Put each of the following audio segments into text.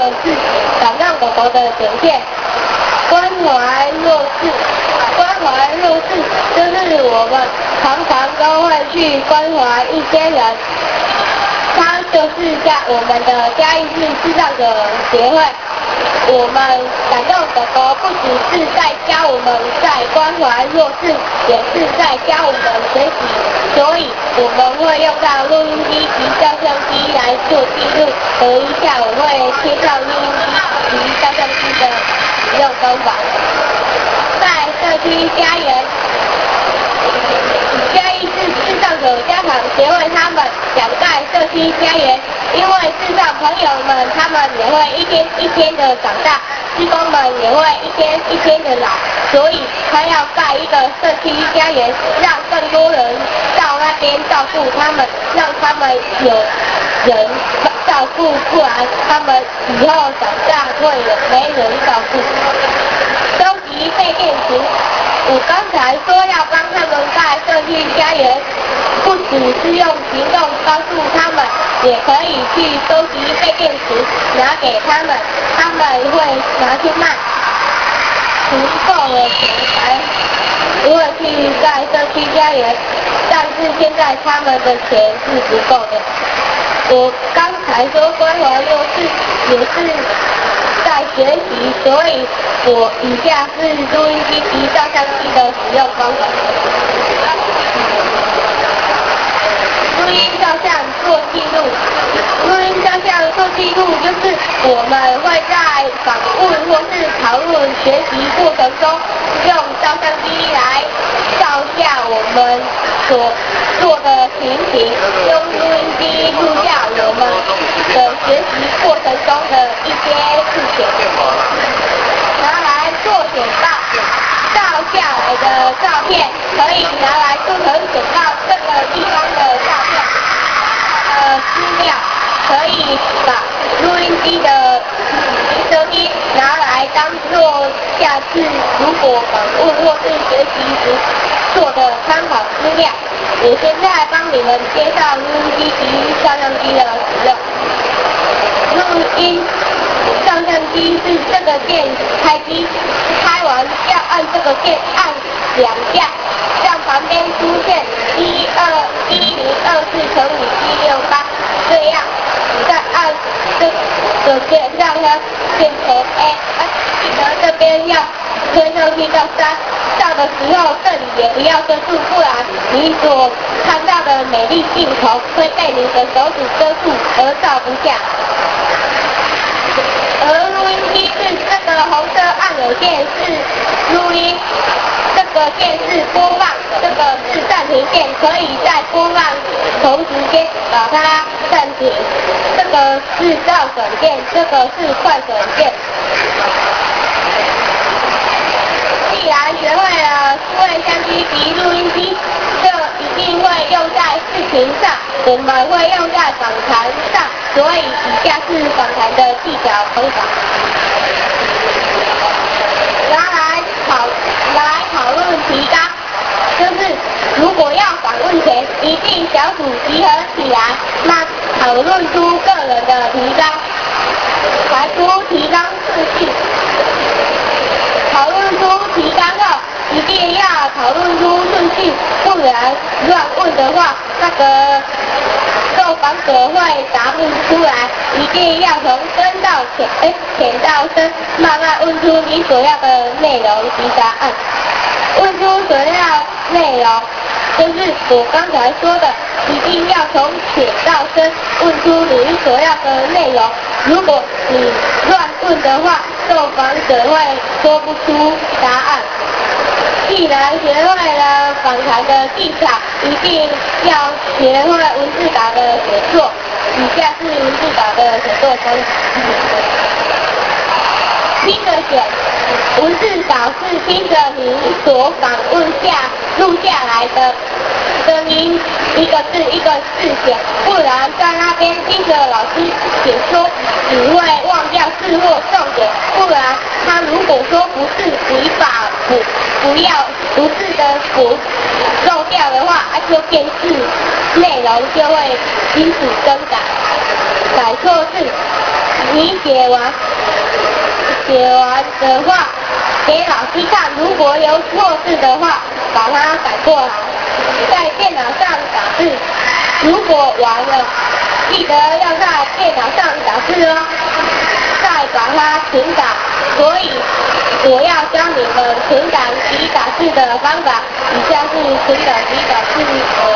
是感动狗狗的表现。关怀弱势，关怀弱势就是我们常常都会去关怀一些人。他就是我们的嘉义市视障者协会。我们感动狗狗不只是在教我们在关怀弱势，也是在教我们学习，所以我们会用到录音机及照相机来做记录。等一下我会介绍录音机及照相机的使用方法。在社区家园，嘉义市视障者家长协会他们想在社区家园，因为视障朋友们他们也会一天一天的长大，志工们也会一天一天的老，所以他要盖一个社区家园，让更多人到那边照顾他们，让他们有人照顾，不然他们以后长大会没人照顾。收集废电池，我刚才说要帮他们盖社区家园，不只是用行动帮助他们，也可以去收集废电池拿给他们，他们会拿去卖，足够了才会去盖社区家园，但是现在他们的钱是不够的。我刚才说关怀弱势也是在学习，所以我以下是录音机及照相机的使用方法。录音照相做记录，录音照相做记录就是我们会在访问或是讨论学习过程中，用照相机来照下我们所做的情形，用录音机录下我们的学习过程中的一些事情，拿来做简报。照下来的照片可以拿来做成简报，这个地方的照片资料可以把录音机的收音拿来当做下次如果访问或是学习时做的参考资料。我现在帮你们介绍录音机及照相机的使用。录音照相机是这个键开机，开完要按这个键按2下，让旁边出现1021024×768，这样再按这个键让它变成 A， 记得这边要推上去到3，照的时候这里也不要遮住，不然你所看到的美丽镜头会被你的手指遮住而照不下。而录音机是这个红色按钮键是录音，这个键是播放，这个是暂停键，可以在播放同时间把它暂停。这个是倒转键，这个是快转键。既然学会了数位相机及录音机，就一定会用在视频上，我们会用在访谈上，所以以下是访谈的技巧方法。讨论提纲，就是如果要访问前，一定小组集合起来，那讨论出个人的提纲，排出提纲顺序。讨论出提纲后，一定要讨论出顺序，不然乱问的话，那个受访者会答不出来。一定要从深到浅到深，慢慢问出你所要的内容及答案。问出所要内容，就是我刚才说的，一定要从浅到深问出你所要的内容。如果你乱问的话，受访者会说不出答案。既然学会了访谈的技巧，一定要学会文字稿的写作。以下是文字稿的写作方法。听着写，文字稿是听着你所访问录下来的声音，一个字一个字写，不然在那边听着老师解说，只会忘掉字或重点。不然他如果说不是你把不是的补漏掉的话，就变字，内容就会因此更改。改错字， 你写完的话给老师看，如果有错字的话，把它改过来，在电脑上打字。如果完了，记得要在电脑上打字哦，再把它存档。所以我要教你们存档及打字的方法。以下是存档及打字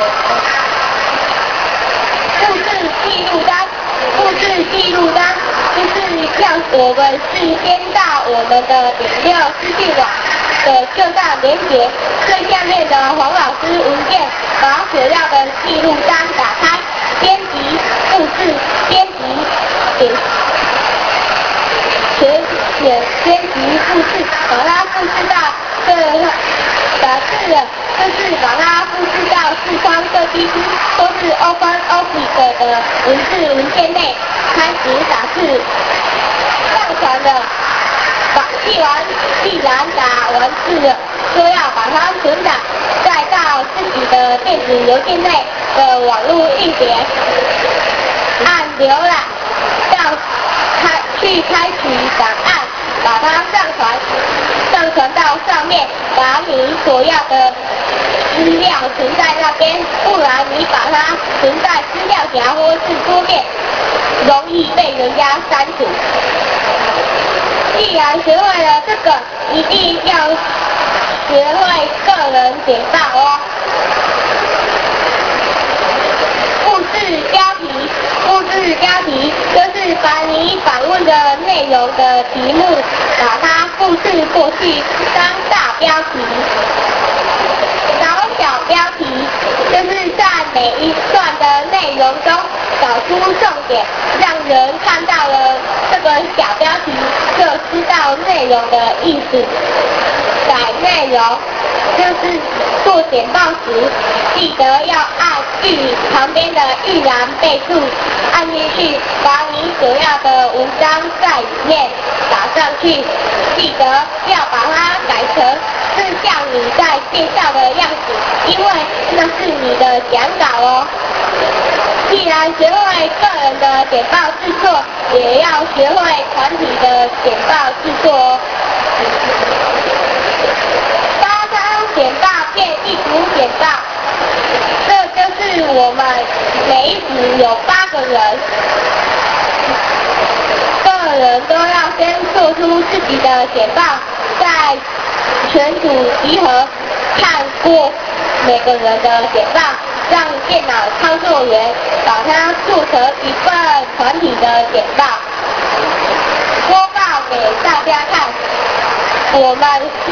复制记录单。复制记录单就是让我们事先到我们的6资讯网的各大连结，最下面的黄老师文件，把所要的记录单打开，编辑复制，编辑编辑复制，把它复制到打字了，就是把它复制到视窗设计师或是 OpenOffice 的文字文件内，开始打字。上传了，既然打完字了，就要把它存档，再到自己的电子邮件内的网络硬碟，按浏览去开启档案，把它上传到上面，把你所要的资料存在那边，不然你把它存在资料夹或是桌面，容易被人家删除。既然学会了这个，一定要学会个人简报哦。复制标题就是把你访问的内容的题目，把它复制过去当大标题。小标题就是在每一段的内容中找出重点，让人看到了这个小标题就知道内容的意思。改内容就是做简报时，记得要按旁边的预栏备注，按进去，把你所要的文章在里面打上去，记得要把它改成是像你在介绍的样子，因为那是你的讲稿哦。既然学会个人的简报制作，也要学会团体的简报制作哦。8张简报变一组简报，这就是我们每一组有8个人，个人都要先做出自己的简报，在全组集合看过每个人的简报，让电脑操作员把它做成一份团体的简报，播报给大家看。我们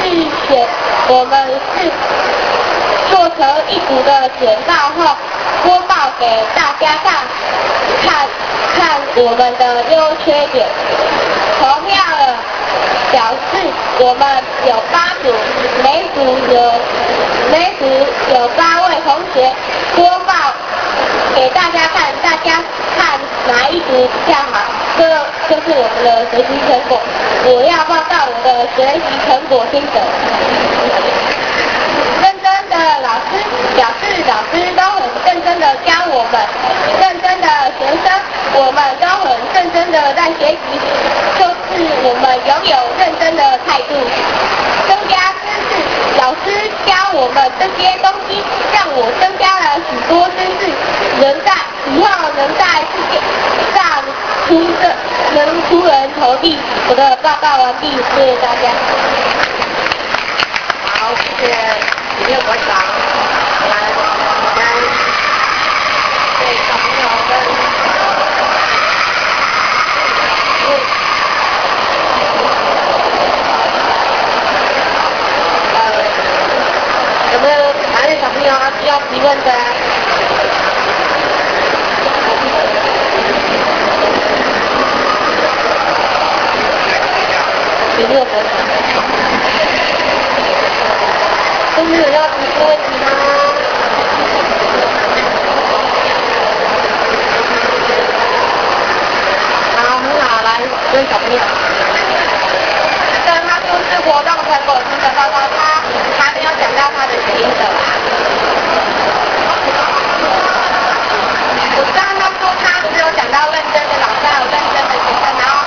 是做成一组的简报后，播报给大家看我们的优缺点。投票了，表示我们有8组，每组有8位同学，播报给大家看，大家看哪一组比较好，这就是我们的学习成果。我要报告我的学习成果心得。认真的老师表示，老师都很认真的教我们，认真的学生，我们都很认真的在学习，就是我们拥有认真的态度。增加知识，老师教我们这些东西，让我增加了许多知识，以后能在世界上出人头地。我的报告完毕，谢谢大家。 好，谢谢李六馆长。对小朋友有没有哪位小朋友需要提问的？第6个，都没有要提出问题吗？好，很好，来，各位小朋友。他就是活动成果心得报告，他还没有讲到他的心得啦。我刚刚他说他只有讲到认真的老师，还有认真的学生，然后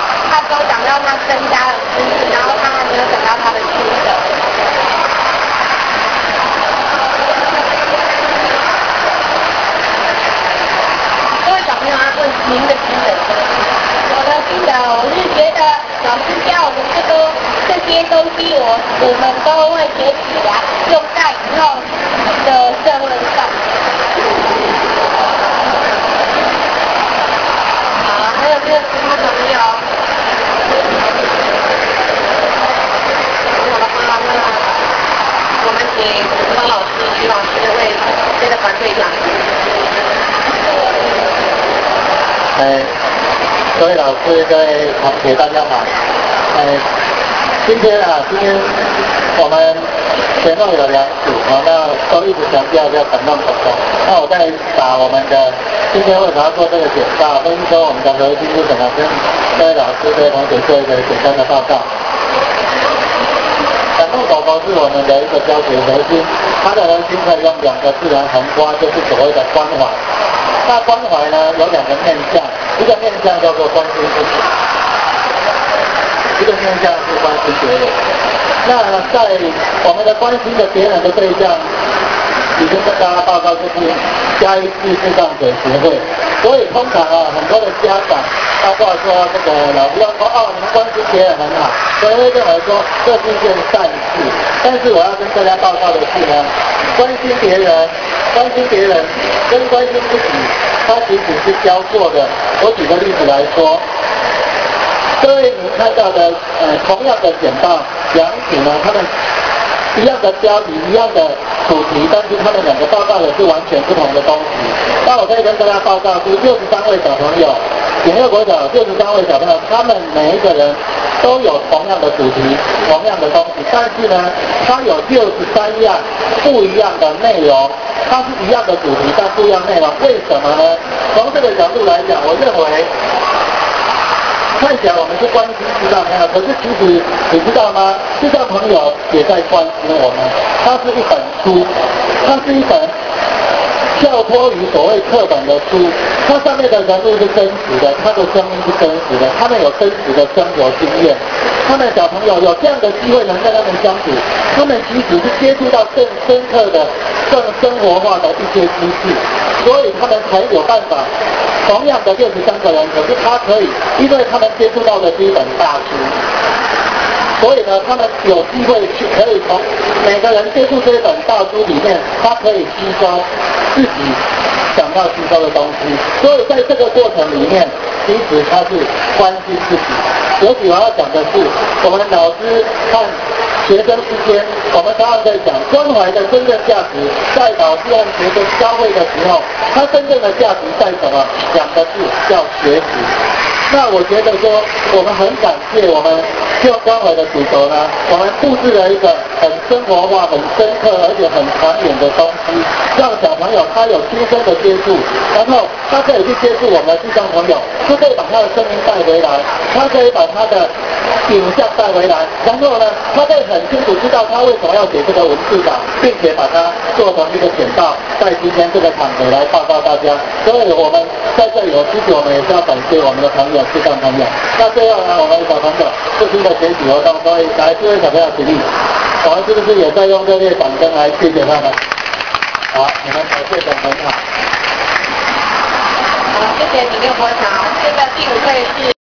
的团队长。 各位老师、各位同学，大家好。今天我们前后有2组，那都一直强调要感动口头。那我再把我们的今天为什么要做这个简报，跟说我们的核心是什么，跟各位老师、各位同学做一个简单的报告。感动狗狗是我们的一个教学核心，它的核心可以用2个字来横刮，就是所谓的关怀。那关怀呢有2个面向，一个面向叫做关心自己，一个面向是关心别人。那在我们的关心的别人的对象，已经跟大家报告就是嘉义市视障者协会。所以通常很多的家长，包括说这个老师要说你们关心别人很好，所以会认为说这是一件善事。但是我要跟大家报告的是呢，关心别人跟关心自己，它其实是交错的。我举个例子来说，各位你看到的同样的简报，2组呢，他们一样的标题，一样的主题，但是他们2个报告的是完全不同的东西。那我可以跟大家报告，是63位小朋友，点6国小63位小朋友，他们每一个人都有同样的主题，同样的东西，但是呢，它有63样不一样的内容。它是一样的主题，但不一样内容，为什么呢？从这个角度来讲，我认为看起来我们是关心视障朋友，可是其实你知道吗？视障朋友也在关心我们。它是一本书，它是一本跳脱于所谓课本的书，它上面的人物是真实的，它的声音是真实的，他们有真实的生活经验。他们小朋友有这样的机会能跟他们相处，他们其实是接触到更深刻的、更生活化的一些知识，所以他们才有办法。同样的63个人，可是他可以，因为他们接触到的是一本大书，所以呢，他们有机会可以从每个人接触这一本大书里面，他可以吸收自己想要吸收的东西。所以在这个过程里面，其实他是关心自己。尤其我要讲的是，我们老师和学生之间，我们常常在讲关怀的真正价值，在老师和学生交汇的时候，它真正的价值在什么？2个字，叫学习。那我觉得说，我们很感谢我们用关怀的主轴呢，我们布置了一个很生活化、很深刻而且很长远的东西，让小朋友他有亲身的接触，然后他可以去接触我们的视障朋友，他可以把他的声音带回来，他可以把他的影像带回来，然后呢，他可以很清楚知道他为什么要写这个文字稿，并且把它做成一个简报，在今天这个场合来报告大家。所以我们在这里，其实我们也是要感谢我们的朋友，视障朋友。那最后呢，我们的小朋友这是一个学习活动，所以来4位小朋友起立，我们是不是也在用热烈掌声来谢谢他们？好，你们表现得很好。 好，谢谢你6国小。现在第5位是。